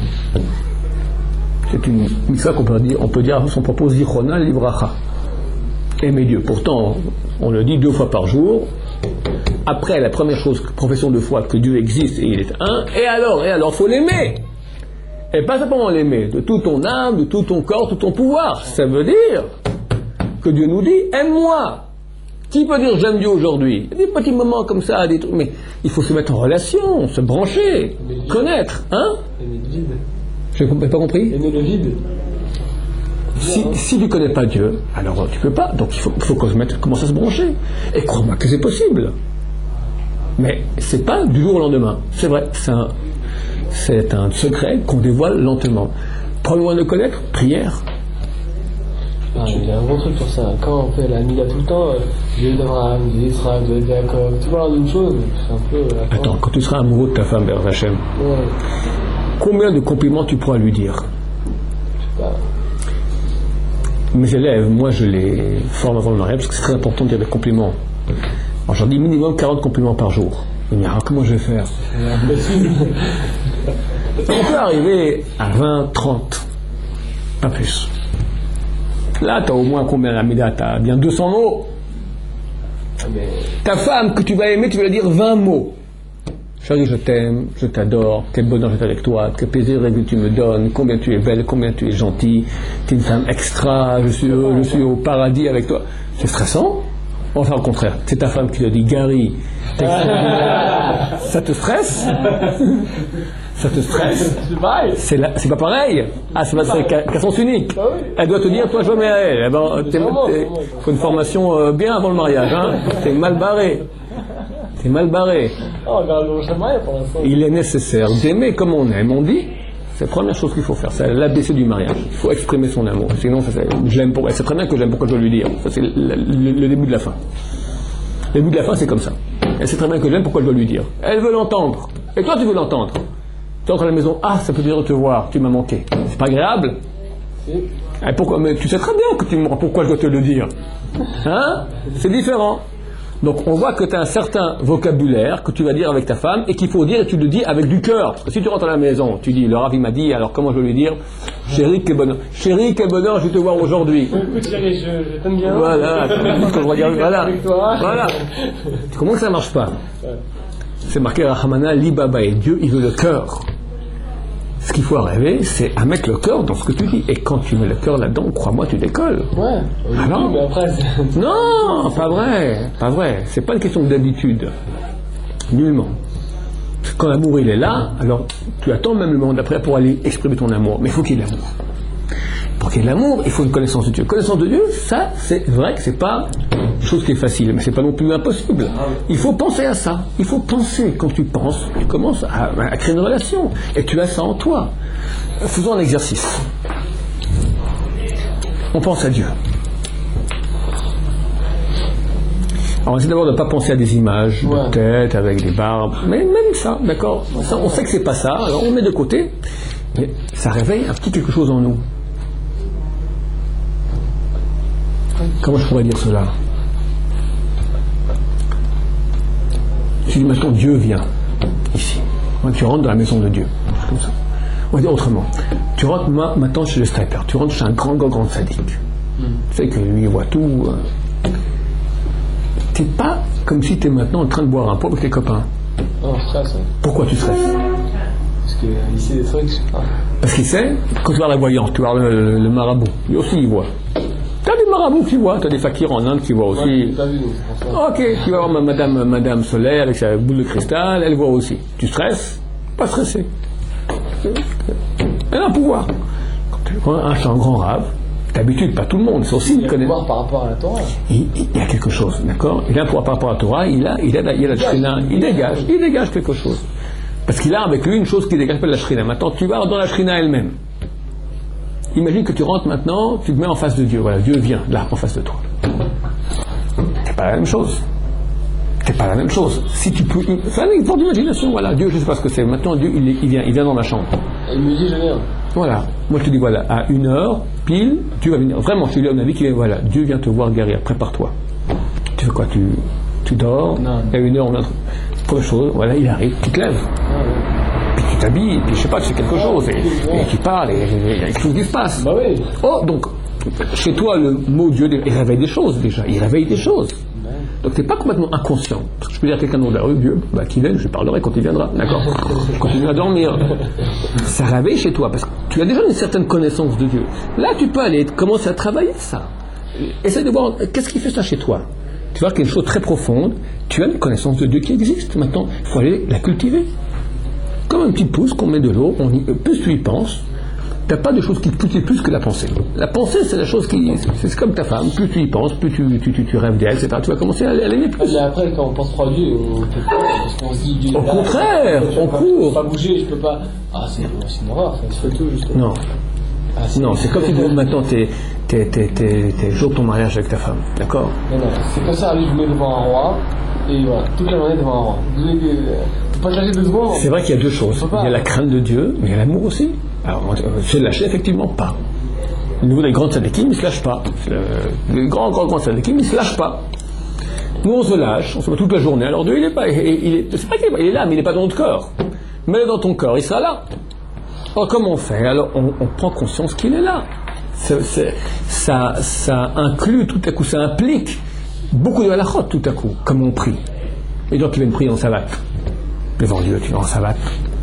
C'est une mitzvah qu'on peut dire, on peut dire à son propos, Zichona Livracha. Aimer Dieu. Pourtant, on le dit deux fois par jour. Après la première chose, profession de foi, que Dieu existe et il est un, et alors, et alors, faut l'aimer. Et pas simplement l'aimer, de toute ton âme, de tout ton corps, tout ton pouvoir. Ça veut dire que Dieu nous dit, aime-moi. Tu peux dire j'aime Dieu aujourd'hui. Il y a des petits moments comme ça, des trucs, mais il faut se mettre en relation, se brancher, connaître, hein? Je n'ai pas compris. Aimer le vide. Si, si tu ne connais pas Dieu, alors tu ne peux pas. Donc il faut, faut qu'on se mette, commence à se brancher. Et crois-moi que c'est possible. Mais c'est pas du jour au lendemain. C'est vrai, c'est un, c'est un secret qu'on dévoile lentement. Prends-le de connaître, prière. Ah, il y a un gros truc sur ça. Quand on fait la Mila tout le temps, euh, Dieu d'Abraham, Dieu d'Israël, Dieu de Jacob, tu parles d'une chose, c'est un peu. Euh, Attends, quand tu seras amoureux de ta femme, Ber Hachem, ouais. combien de compliments tu pourras lui dire? Je sais pas. Mes élèves, moi je les forme avant le mariage parce que c'est très important de dire des compliments. Alors j'en dis minimum quarante compliments par jour. Ils me disent, ah, comment je vais faire? On peut arriver à vingt, trente, pas plus. Là, tu as au moins combien la Mida? Tu as bien deux cents mots. Mais... Ta femme que tu vas aimer, tu vas lui dire vingt mots. Chérie, je t'aime, je t'adore, quel bonheur j'étais avec toi, quel plaisir que tu me donnes, combien tu es belle, combien tu es gentille, tu es une femme extra, je suis, je suis au paradis avec toi. C'est stressant? Enfin, au contraire, c'est ta femme qui te dit, Gary, t'es extraordinaire. Ça te stresse? Ça te stresse? C'est, la, c'est pas pareil. Ah, c'est, c'est qu'à, qu'à sens unique. Elle doit te dire, toi, je veux à elle. Eh ben, t'es, t'es, faut une formation euh, bien avant le mariage. Hein. T'es mal barré. T'es mal barré. Il est nécessaire d'aimer comme on aime. On dit, c'est la première chose qu'il faut faire. C'est l'A B C du mariage. Il faut exprimer son amour. Sinon, ça, c'est, je l'aime pour elle. C'est très bien que j'aime, pourquoi je veux lui dire. Ça, c'est le, le, le début de la fin. Le début de la fin, c'est comme ça. Elle sait très bien que j'aime, pourquoi je veux lui dire. Elle veut l'entendre. Et toi, tu veux l'entendre. Tu entres à la maison, ah, ça peut dire de te voir, tu m'as manqué. C'est pas agréable? Et pourquoi? Mais tu sais très bien que tu me... pourquoi je dois te le dire. Hein? C'est différent. Donc on voit que tu as un certain vocabulaire que tu vas dire avec ta femme et qu'il faut dire et tu le dis avec du cœur. Parce que si tu rentres à la maison, tu dis, le Rav il m'a dit, alors comment je vais lui dire? Chérie, quel bonheur. Chérie, quel bonheur, je vais te voir aujourd'hui. Écoute chérie, je, je t'aime bien. Voilà. Quand je vais dire, voilà. Voilà. Comment que ça marche pas? C'est marqué Rahamana Libaba et Dieu, il veut le cœur. Ce qu'il faut arriver, c'est à mettre le cœur dans ce que tu dis. Et quand tu mets le cœur là-dedans, crois-moi, tu décolles. Ouais. Ah non, mais après, c'est... non, pas vrai, pas vrai. C'est pas une question d'habitude. Nullement. Quand l'amour il est là, alors tu attends même le moment d'après pour aller exprimer ton amour. Mais il faut qu'il y ait l'amour. Pour qu'il y ait l'amour, il faut une connaissance de Dieu. Connaissance de Dieu, ça, c'est vrai que c'est pas une chose qui est facile, mais c'est pas non plus impossible. Il faut penser à ça. Il faut penser. Quand tu penses, tu commences à, à créer une relation. Et tu as ça en toi. Faisons un exercice. On pense à Dieu. Alors, on essaie d'abord de ne pas penser à des images ouais. de tête avec des barbes, mais même ça, d'accord. Ça, on sait que c'est pas ça, alors on met de côté, mais ça réveille un petit quelque chose en nous. Comment je pourrais dire cela? Si maintenant Dieu vient ici, tu rentres dans la maison de Dieu, comme ça. On va dire autrement. Tu rentres maintenant chez le sniper, tu rentres chez un grand, grand, grand sadique. Mm. Tu sais que lui il voit tout. Euh... T'es pas comme si tu es maintenant en train de boire un pot avec tes copains. Non, je stresse. Ouais. Pourquoi tu stresses? Parce qu'il sait des trucs, je sais pas. Parce qu'il sait, quand tu vas à la voyance, tu vas le, le, le marabout, lui aussi il voit. T'as des marabouts qui voient, t'as des fakirs en Inde qui voient aussi. Ouais, t'as vu, donc c'est pour ça. Ok, tu vas voir madame, madame Soleil avec sa boule de cristal, elle voit aussi. Tu stresses? Pas stressé. Elle a un pouvoir. Quand tu vois un, un grand rave, d'habitude, pas tout le monde, c'est aussi il a un pouvoir par rapport à la Torah. Il, il y a quelque chose, d'accord? Il a un pouvoir par rapport à la Torah, il a, il a, il a la shrina, il dégage, il dégage quelque chose. Parce qu'il a avec lui une chose qui dégage pas de la shrina. Maintenant, tu vas dans la shrina elle-même. Imagine que tu rentres maintenant, tu te mets en face de Dieu. Voilà, Dieu vient là, en face de toi. C'est pas la même chose. C'est pas la même chose. Si tu peux, enfin, une forme d'imagination. Voilà, Dieu, je sais pas ce que c'est. Maintenant, Dieu, il, est, il vient, il vient dans ma chambre. Il me dit, je viens. Voilà. Moi, je te dis, voilà, à une heure pile, Dieu va venir. Vraiment, je te dis à mon avis qu'il vient. Voilà, Dieu vient te voir guérir. Prépare-toi. Tu fais quoi? Tu, tu dors. Non. Et à une heure, on vient. Première chose, voilà, il arrive, tu te lèves. Ah, ouais. Puis tu t'habilles, puis je sais pas, tu fais quelque chose, et, et tu parles, et il y a quelque chose qui se passe. Bah oui. Oh, donc, chez toi, le mot Dieu, il réveille des choses déjà, il réveille des choses. Donc, tu n'es pas complètement inconscient. Parce que je peux dire à quelqu'un d'autre, oh, Dieu, bah, qu'il vienne, je lui parlerai quand il viendra, d'accord? Quand il viendra dormir. Ça réveille chez toi, parce que tu as déjà une certaine connaissance de Dieu. Là, tu peux aller commencer à travailler ça. Essaye de voir, qu'est-ce qui fait ça chez toi? Tu vois qu'il y a une chose très profonde. Tu as une connaissance de Dieu qui existe. Maintenant, il faut aller la cultiver. Comme un petit pouce qu'on met de l'eau, on y, plus tu y penses, tu n'as pas de chose qui te cultive plus que la pensée. La pensée, c'est la chose qui... C'est, c'est comme ta femme, plus tu y penses, plus tu, tu, tu, tu rêves d'elle, et cetera. Tu vas commencer à l'aimer plus. Mais après, quand on pense trop à Dieu, on fait peur, parce qu'on se dit... Dieu, Au là, contraire, je peux on pas, court. Je peux pas bouger, je peux pas... Ah, c'est, c'est une horreur, ça se fait tout, justement. Non. Ah, c'est Non, c'est comme si maintenant t'es, t'es, t'es, t'es, t'es jour de ton mariage avec ta femme, d'accord? Non, non, c'est comme ça, allez, je me mets devant un roi, et voilà, toute la journée devant un roi. Vous voulez que... Faut pas changer deux secondes. C'est vrai qu'il y a deux choses. Il y a la crainte de Dieu, mais il y a l'amour aussi. Alors, se lâcher, effectivement, pas. Au niveau des grands tzadikim, ils ne se lâchent pas. Les grands, grands, grands tzadikim, ils ne se lâchent pas. Nous, on se lâche, on se met toute la journée. Alors Dieu, il est pas, il est, c'est pas qu'il est, pas, il est là, mais il n'est pas dans notre corps. Mets-le dans ton corps, il sera là. Alors, comment on fait? Alors, on, on prend conscience qu'il est là. C'est, c'est, ça, ça inclut tout à coup, ça implique beaucoup de halachot tout à coup, comme on prie. Les gens qui viennent prier en savate, devant Dieu, tu vas en savate.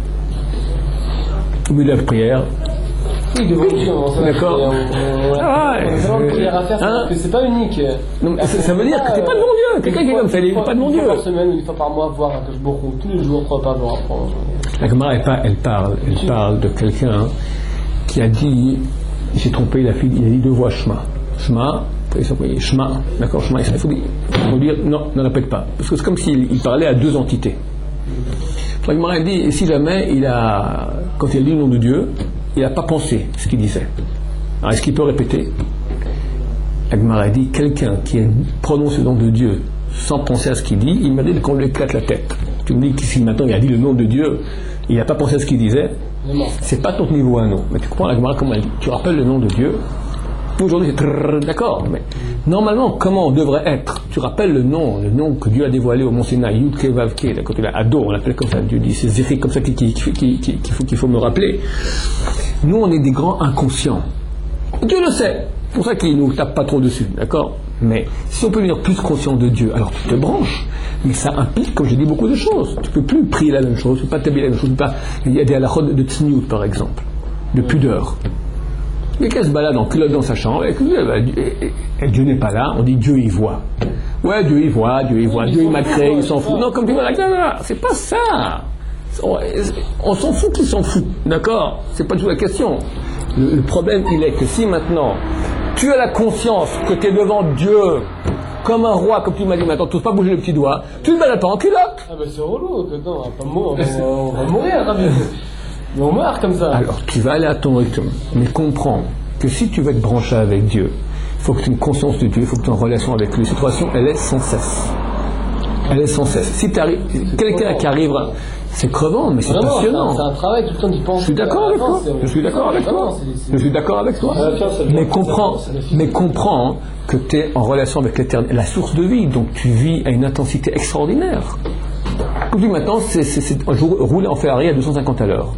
Au milieu de la prière. Oui, devant Dieu, on s'en D'accord. On, on, Ah ouais. on a vraiment de prière à faire, Hein? parce que c'est pas unique. Non, mais ça, ça veut dire que t'es pas devant Dieu. Quelqu'un qui est comme ça, il est pas devant Une Dieu. fois par semaine ou une fois par mois, voir un beaucoup, tous les jours, trois par jour. La Gemara, elle, elle parle, elle parle de quelqu'un qui a dit, il s'est trompé, il a, fait, il a dit deux fois Shema. Shema, il s'est trompé, Shema, d'accord, Shema, il faut dire, il faut dire, non, ne répète pas. Parce que c'est comme s'il il parlait à deux entités. La Gemara, elle dit, et si jamais il a, quand il a dit le nom de Dieu, il n'a pas pensé ce qu'il disait. Alors est-ce qu'il peut répéter? La Gemara dit, quelqu'un qui prononce le nom de Dieu sans penser à ce qu'il dit, il mérite qu'on lui éclate la tête. Tu me dis que si maintenant il a dit le nom de Dieu, il n'a pas pensé à ce qu'il disait, c'est pas ton niveau à nous. Mais tu comprends la Gemara comment elle dit? Tu rappelles le nom de Dieu. Aujourd'hui c'est trrr, d'accord, mais normalement comment on devrait être? Tu rappelles le nom, le nom que Dieu a dévoilé au Mont Sinaï, Yud Ke Vav Ke, quand il a Ado, on l'appelle comme ça, Dieu dit c'est Zéhi comme ça qu'il, qu'il, qu'il, qu'il, faut, qu'il faut me rappeler. Nous on est des grands inconscients. Dieu le sait, c'est pour ça qu'il ne nous tape pas trop dessus, d'accord? Mais si on peut devenir plus conscient de Dieu, alors tu te branches. Mais ça implique, comme je dis, beaucoup de choses. Tu ne peux plus prier la même chose, tu ne peux pas t'habiller la même chose. Pas... Il y a des halachot de tsniout, par exemple, de pudeur. Quelqu'un se balade en culotte dans sa chambre, et, et, et, et Dieu n'est pas là, on dit Dieu y voit. Ouais, Dieu y voit, Dieu y voit, Dieu il m'a créé, il s'en fout. Non, comme tu vois, là, c'est pas ça. On, on s'en fout qu'il s'en fout, d'accord? C'est pas du tout la question. Le, le problème, il est que si maintenant, tu as la conscience que tu es devant Dieu, comme un roi, comme tu m'as dit maintenant, tu ne peux pas bouger le petit doigt, tu ne te balades pas en culotte. Ah ben c'est relou, non, on va pas mourir, on va mourir, hein, mais on meurt comme ça. Alors tu vas aller à ton rythme, mais comprends que si tu veux être branché avec Dieu, il faut que tu aies une conscience de Dieu, il faut que tu aies une relation avec lui. Cette relation, elle est sans cesse. Elle est sans cesse. Si tu arrives, quelqu'un qui arrive, c'est crevant, mais c'est vraiment passionnant. C'est un travail, tout le temps tu penses. Je suis d'accord avec toi. Je suis d'accord avec toi. Je suis d'accord avec toi. Mais comprends, mais comprends que tu es en relation avec l'éternel, la source de vie, donc tu vis à une intensité extraordinaire. Comme tu dis maintenant, c'est, c'est, c'est rouler en Ferrari à deux cent cinquante à l'heure.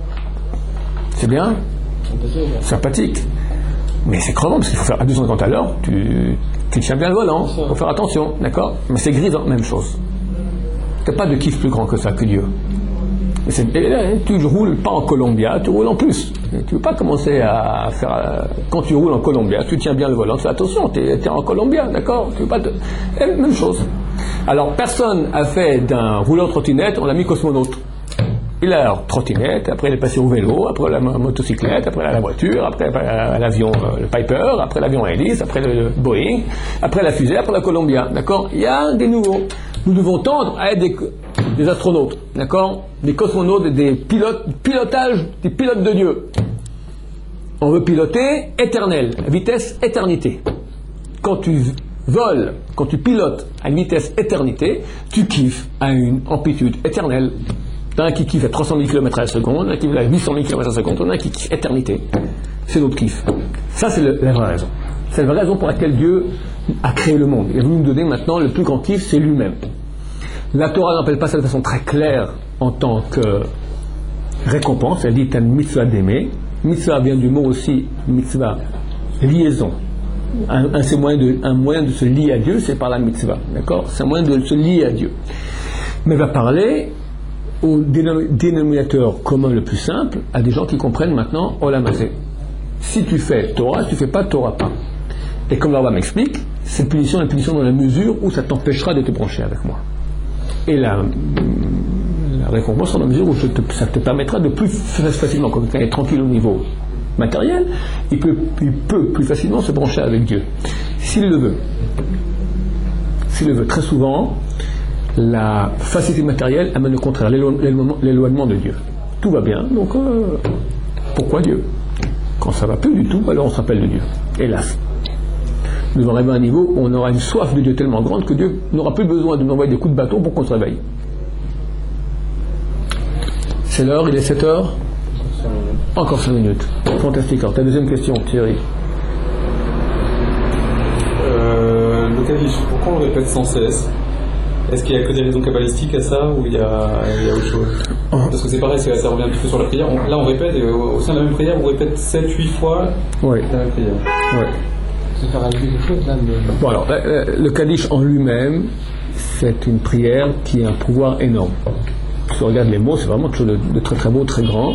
C'est bien, sympathique, mais c'est crevant parce qu'il faut faire à deux cent cinquante à l'heure. Tu, tu tiens bien le volant, il faut faire attention, d'accord? Mais c'est grisant, même chose. Tu n'as pas de kiff plus grand que ça, que Dieu. Et c'est, et là, tu ne roules pas en Columbia, tu roules en plus. Tu ne veux pas commencer à faire. Quand tu roules en Columbia, tu tiens bien le volant, tu fais attention, tu es en Columbia, d'accord? Tu veux pas te... Et même chose. Alors, personne a fait d'un rouleur trottinette, on l'a mis cosmonaute. Il a la trottinette, après il est passé au vélo, après la motocyclette, après la voiture, après l'avion, le Piper, après l'avion hélice, après le Boeing, après la fusée, après la Columbia, d'accord? Il y a des nouveaux. Nous devons tendre à être des, des astronautes, d'accord? Des cosmonautes, des pilotes, pilotage, des pilotes de Dieu. On veut piloter éternel, vitesse éternité. Quand tu voles, quand tu pilotes à une vitesse éternité, tu kiffes à une amplitude éternelle. T'as un qui kiffe à trois cent mille kilomètres à la seconde, un qui kiffe à huit cent mille kilomètres à la seconde, un qui kiffe éternité. C'est notre kiff. Ça, c'est le, la vraie raison. C'est la vraie raison pour laquelle Dieu a créé le monde. Il a voulu nous donner maintenant le plus grand kiff, c'est lui-même. La Torah n'appelle pas ça de façon très claire en tant que récompense. Elle dit t'as une mitzvah d'aimer. Mitzvah vient du mot aussi mitzvah, liaison. Un, un, c'est moyen de, un moyen de se lier à Dieu, c'est par la mitzvah. D'accord? C'est un moyen de se lier à Dieu. Mais il va parler au dénominateur commun le plus simple, à des gens qui comprennent maintenant Olam Hazé. Si tu fais Torah, tu ne fais pas Torah pas. Et comme le Rambam m'explique, cette punition est une punition dans la mesure où ça t'empêchera de te brancher avec moi. Et la, la récompense dans la mesure où je te, ça te permettra de plus facilement, quand quelqu'un est tranquille au niveau matériel, il peut, il peut plus facilement se brancher avec Dieu. S'il le veut. S'il le veut. Très souvent, la facilité matérielle amène le contraire, l'éloignement, l'éloignement de Dieu. Tout va bien, donc euh, pourquoi Dieu? Quand ça va plus du tout, alors on s'appelle de Dieu. Hélas. Nous allons arriver à un niveau où on aura une soif de Dieu tellement grande que Dieu n'aura plus besoin de nous envoyer des coups de bâton pour qu'on se réveille. C'est l'heure, il est sept heures. Encore cinq minutes. Fantastique. Alors ta deuxième question, Thierry. Euh, le Kaddish, pourquoi on le répète sans cesse? Est-ce qu'il n'y a que des raisons kabbalistiques à ça ou il y a, il y a autre chose? Parce que c'est pareil, ça, ça revient un petit peu sur la prière. On, là on répète, et au, au sein de la même prière, on répète sept huit fois oui. la même prière. Oui. Bon alors, le Kaddish en lui-même, c'est une prière qui a un pouvoir énorme. Si on regarde les mots, c'est vraiment quelque chose de, de très très beau, très grand.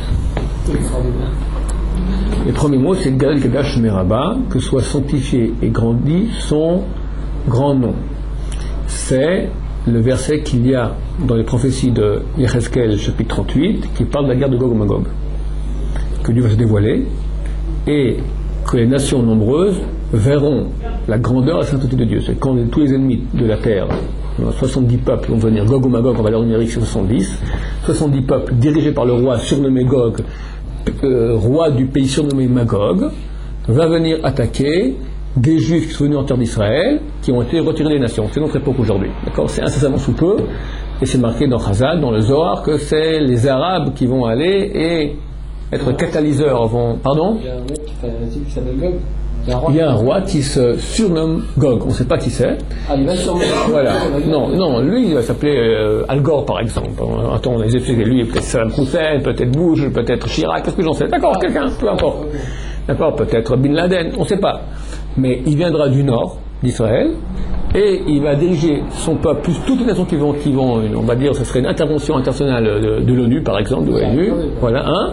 Les premiers mots, c'est Gadol Kadash Meraba, que soit sanctifié et grandi son grand nom. C'est le verset qu'il y a dans les prophéties de Yechezkel, chapitre trente-huit, qui parle de la guerre de Gog et Magog, que Dieu va se dévoiler, et que les nations nombreuses verront la grandeur et la sainteté de Dieu. C'est quand tous les ennemis de la terre, soixante-dix peuples vont venir, Gog ou Magog, en valeur numérique c'est soixante-dix, soixante-dix peuples dirigés par le roi surnommé Gog, euh, roi du pays surnommé Magog, va venir attaquer des Juifs qui sont venus en terre d'Israël, qui ont été retirés des nations. C'est notre époque aujourd'hui. D'accord ? C'est incessamment sous peu, et c'est marqué dans Chazal, dans le Zohar, que c'est les Arabes qui vont aller et être catalyseurs. Vont... Pardon ? Il y a un mec qui s'appelle Gog. Il y a un roi qui se surnomme Gog. On ne sait pas qui c'est. Ah, il va surnommer. Voilà. Non, non, lui, il va s'appeler euh, Al Gore, par exemple. Attends, on les explique. Lui, peut-être Saddam Hussein, peut-être Bush, peut-être Chirac, qu'est-ce que j'en sais ? D'accord, quelqu'un, peu importe. D'accord, peut-être Bin Laden, on ne sait pas. Mais il viendra du nord d'Israël et il va diriger son peuple, plus toutes les nations qui vont, qui vont on va dire, ce serait une intervention internationale de, de l'ONU, par exemple, de l'ONU. Voilà, hein.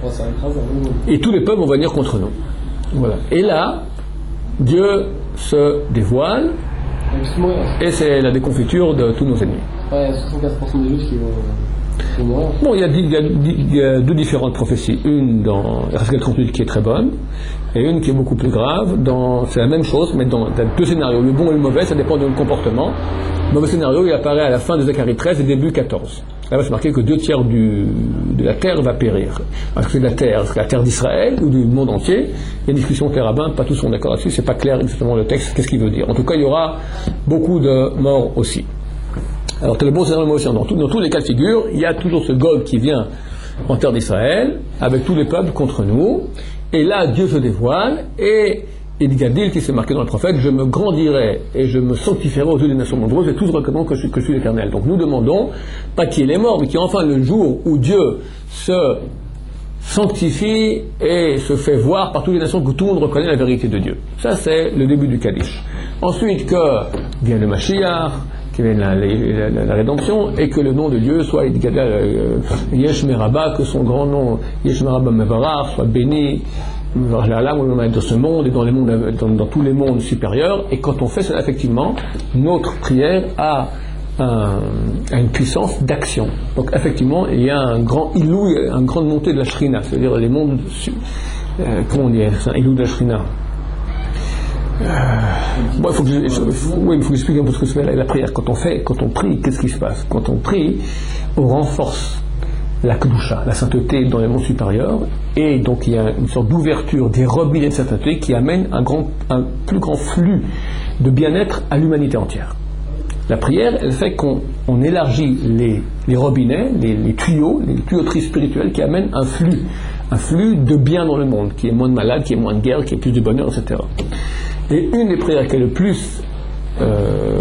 Et tous les peuples vont venir contre nous. Voilà. Et là, Dieu se dévoile et c'est la déconfiture de tous nos ennemis. Ouais, soixante-quatorze pour cent des Juifs qui vont mourir. Bon, il y, a, il, y a, il y a deux différentes prophéties. Une dans Yechezkel trente-huit qui est très bonne et une qui est beaucoup plus grave. Dans, c'est la même chose, mais dans, dans deux scénarios. Le bon et le mauvais, ça dépend de notre comportement. Le mauvais scénario, il apparaît à la fin de Zacharie treize et début quatorze. Là, c'est marqué que deux tiers du, de la terre va périr. Est-ce que c'est de la terre, c'est la terre d'Israël ou du monde entier? Il y a une discussion avec les rabbins, pas tous sont d'accord là-dessus, c'est pas clair exactement le texte, qu'est-ce qu'il veut dire. En tout cas, il y aura beaucoup de morts aussi. Alors, c'est le bon scénario aussi. Dans, tout, dans tous les cas de figure, il y a toujours ce Gog qui vient en terre d'Israël, avec tous les peuples contre nous, et là, Dieu se dévoile, et il y a dit, qui s'est marqué dans le prophète, je me grandirai et je me sanctifierai aux yeux des nations nombreuses, et tous reconnaîtront que je, que je suis l'Éternel. Donc nous demandons, pas qu'il est mort, mais qu'il y ait enfin le jour où Dieu se sanctifie et se fait voir par toutes les nations, que tout le monde reconnaît la vérité de Dieu. Ça, c'est le début du Kaddish. Ensuite, que vient le Mashiach, qui vient la, la, la, la rédemption, et que le nom de Dieu soit euh, Yesh Meraba, que son grand nom, Yesh Meraba Mevarach, soit béni, dans ce monde et dans, les mondes, dans, dans tous les mondes supérieurs. Et quand on fait cela, effectivement, notre prière a, un, a une puissance d'action. Donc effectivement, il y a un grand ilou, une grande montée de la Shrina, c'est-à-dire les mondes, euh, comment on dit, c'est un ilou de la Shrina. Euh, bon, il faut que je, je, oui, il faut que j'explique un peu ce que c'est la, la prière. Quand on fait, quand on prie, qu'est-ce qui se passe? Quand on prie, on renforce la Kedusha, la sainteté dans les mondes supérieurs, et donc il y a une sorte d'ouverture des robinets de sainteté qui amène un, grand, un plus grand flux de bien-être à l'humanité entière. La prière, elle fait qu'on on élargit les, les robinets, les, les tuyaux, les tuyauteries spirituelles qui amènent un flux, un flux de bien dans le monde, qui est moins de malades, qui est moins de guerre, qui est plus de bonheur, et cetera. Et une des prières qui a le plus euh,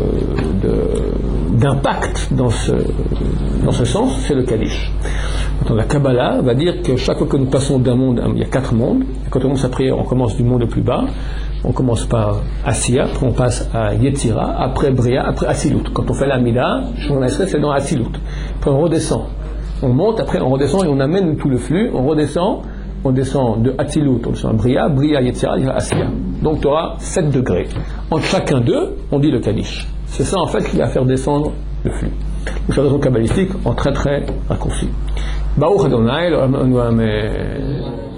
de, d'impact dans ce, dans ce sens, c'est le Kaddish. Quand la Kabbalah va dire que chaque fois que nous passons d'un monde, il y a quatre mondes, et quand on commence à prier, on commence du monde le plus bas, on commence par Asiya, après on passe à Yetzira, après Bria, après Asilut. Quand on fait l'Amida, c'est dans Asilut. Après on redescend, on monte, après on redescend et on amène tout le flux, on redescend on descend de Hatzilut, on descend à Bria, Bria, Yetzira, Asiya. Donc tu auras sept degrés. Entre chacun d'eux, on dit le Kaddish. C'est ça en fait qui va faire descendre le flux. Donc la raison kabbalistique en très très raccourci. Baruch Adonai,